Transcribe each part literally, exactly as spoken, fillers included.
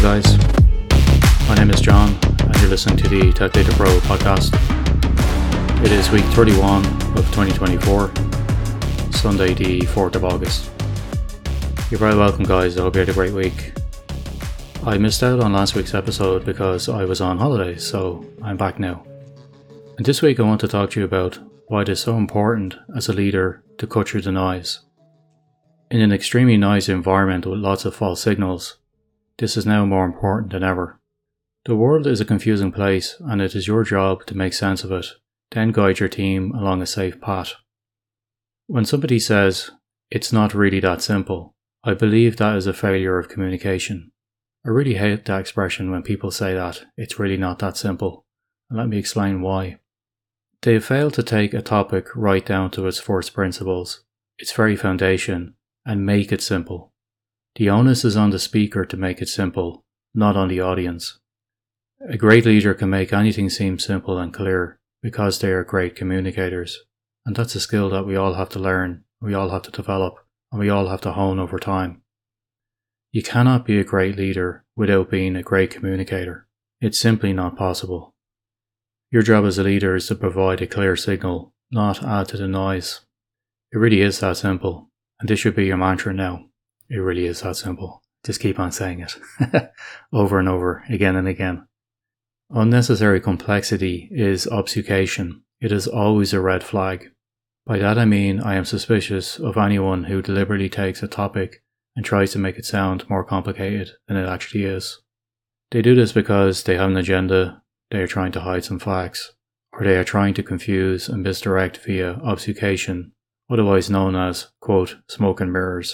Hey guys, my name is John and you're listening to the Tech Leader Pro podcast. It is week thirty-one of twenty twenty-four, Sunday the fourth of August. You're very welcome guys, I hope you had a great week. I missed out on last week's episode because I was on holiday, so I'm back now. And this week I want to talk to you about why it is so important as a leader to cut through the noise. In an extremely noisy environment with lots of false signals, this is now more important than ever. The world is a confusing place and it is your job to make sense of it, then guide your team along a safe path. When somebody says, "It's not really that simple," I believe that is a failure of communication. I really hate that expression when people say that, "It's really not that simple," and let me explain why. They have failed to take a topic right down to its first principles, its very foundation, and make it simple. The onus is on the speaker to make it simple, not on the audience. A great leader can make anything seem simple and clear because they are great communicators, and that's a skill that we all have to learn, we all have to develop, and we all have to hone over time. You cannot be a great leader without being a great communicator. It's simply not possible. Your job as a leader is to provide a clear signal, not add to the noise. It really is that simple, and this should be your mantra now. It really is that simple. Just keep on saying it over and over, again and again. Unnecessary complexity is obfuscation. It is always a red flag. By that I mean I am suspicious of anyone who deliberately takes a topic and tries to make it sound more complicated than it actually is. They do this because they have an agenda, they are trying to hide some facts, or they are trying to confuse and misdirect via obfuscation, otherwise known as, quote, smoke and mirrors.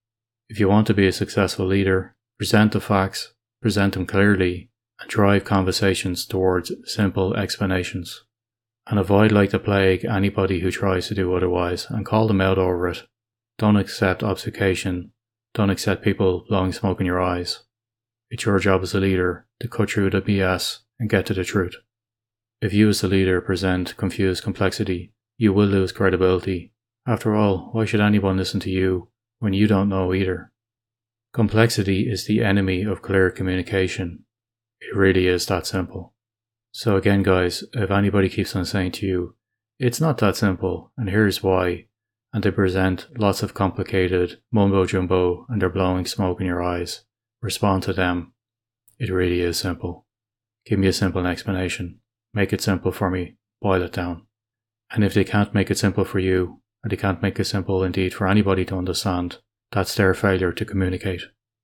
If you want to be a successful leader, present the facts, present them clearly, and drive conversations towards simple explanations. And avoid like the plague anybody who tries to do otherwise and call them out over it. Don't accept obfuscation. Don't accept people blowing smoke in your eyes. It's your job as a leader to cut through the B S and get to the truth. If you as the leader present confused complexity, you will lose credibility. After all, why should anyone listen to you when you don't know either? Complexity is the enemy of clear communication. It really is that simple. So again guys, if anybody keeps on saying to you, "It's not that simple, and here's why," and they present lots of complicated mumbo jumbo and they're blowing smoke in your eyes, respond to them. It really is simple. Give me a simple explanation. Make it simple for me. Boil it down. And if they can't make it simple for you, and they can't make it simple indeed for anybody to understand, that's their failure to communicate.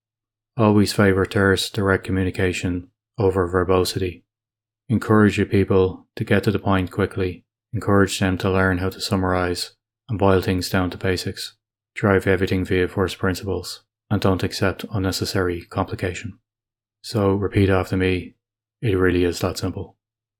Always favour terse, direct communication over verbosity. Encourage your people to get to the point quickly. Encourage them to learn how to summarise and boil things down to basics. Drive everything via first principles, and don't accept unnecessary complication. So repeat after me, it really is that simple.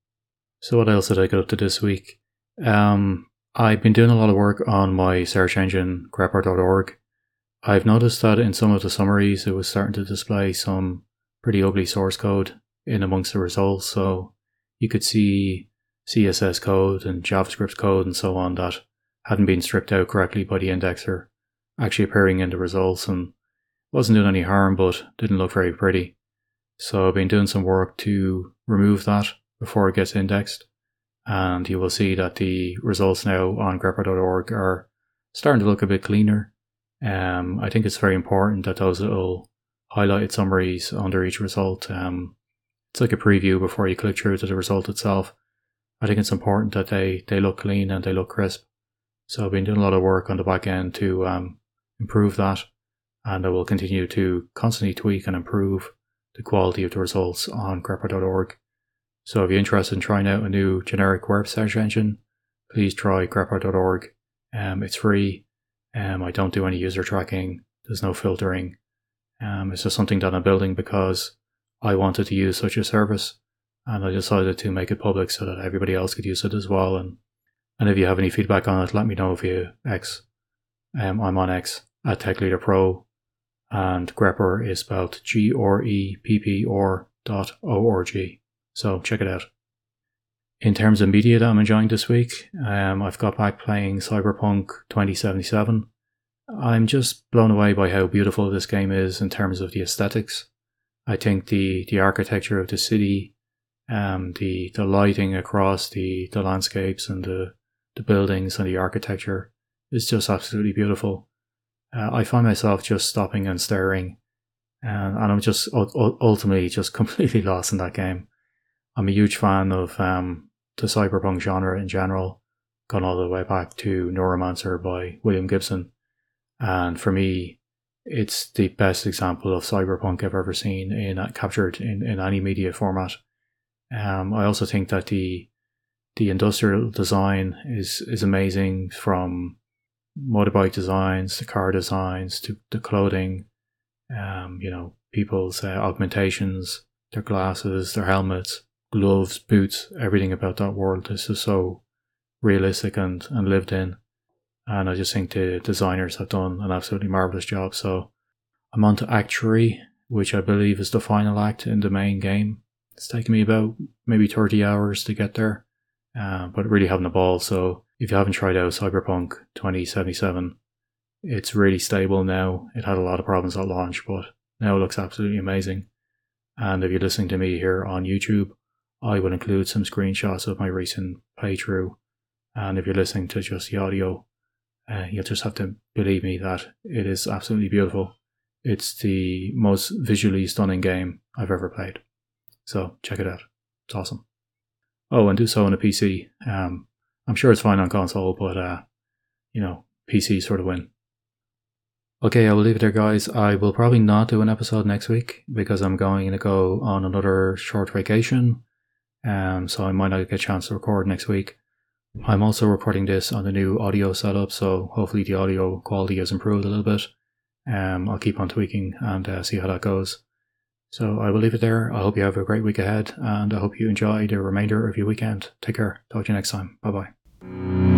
So what else did I get up to this week? Um... I've been doing a lot of work on my search engine, grepper dot org. I've noticed that in some of the summaries it was starting to display some pretty ugly source code in amongst the results, so you could see C S S code and JavaScript code and so on that hadn't been stripped out correctly by the indexer actually appearing in the results, and wasn't doing any harm but didn't look very pretty. So I've been doing some work to remove that before it gets indexed. And you will see that the results now on grepper dot org are starting to look a bit cleaner. Um, I think it's very important that those little highlighted summaries under each result, um, it's like a preview before you click through to the result itself. I think it's important that they, they look clean and they look crisp. So I've been doing a lot of work on the back end to um, improve that, and I will continue to constantly tweak and improve the quality of the results on grepper dot org. So if you're interested in trying out a new generic web search engine, please try grepper dot org. Um, it's free. Um, I don't do any user tracking. There's no filtering. Um, it's just something that I'm building because I wanted to use such a service, and I decided to make it public so that everybody else could use it as well. And, and if you have any feedback on it, let me know via X. Um, I'm on X at TechLeaderPro, and grepper is spelled G R E P P R dot O R G. So check it out. In terms of media that I'm enjoying this week, um, I've got back playing Cyberpunk twenty seventy-seven. I'm just blown away by how beautiful this game is in terms of the aesthetics. I think the, the architecture of the city, um, the the lighting across the, the landscapes and the, the buildings and the architecture is just absolutely beautiful. Uh, I find myself just stopping and staring, and, and I'm just u- ultimately just completely lost in that game. I'm a huge fan of um, the cyberpunk genre in general, gone all the way back to Neuromancer by William Gibson. And for me, it's the best example of cyberpunk I've ever seen in uh, captured in, in any media format. Um, I also think that the the industrial design is is amazing, from motorbike designs to car designs to the clothing, um, you know, people's uh, augmentations, their glasses, their helmets, gloves, boots, everything about that world is just so realistic and, and lived in. And I just think the designers have done an absolutely marvellous job. So I'm on to Act three, which I believe is the final act in the main game. It's taken me about maybe thirty hours to get there, uh, but really having a ball. So if you haven't tried out Cyberpunk twenty seventy-seven, it's really stable now. It had a lot of problems at launch, but now it looks absolutely amazing. And if you're listening to me here on YouTube, I will include some screenshots of my recent playthrough. And if you're listening to just the audio, uh, you'll just have to believe me that it is absolutely beautiful. It's the most visually stunning game I've ever played. So check it out. It's awesome. Oh, and do so on a P C. Um, I'm sure it's fine on console, but, uh, you know, P C sort of win. Okay, I will leave it there, guys. I will probably not do an episode next week because I'm going to go on another short vacation. Um, so I might not get a chance to record next week. I'm also recording this on the new audio setup, so hopefully the audio quality has improved a little bit. Um, I'll keep on tweaking and uh, see how that goes. So I will leave it there. I hope you have a great week ahead, and I hope you enjoy the remainder of your weekend. Take care. Talk to you next time. Bye bye.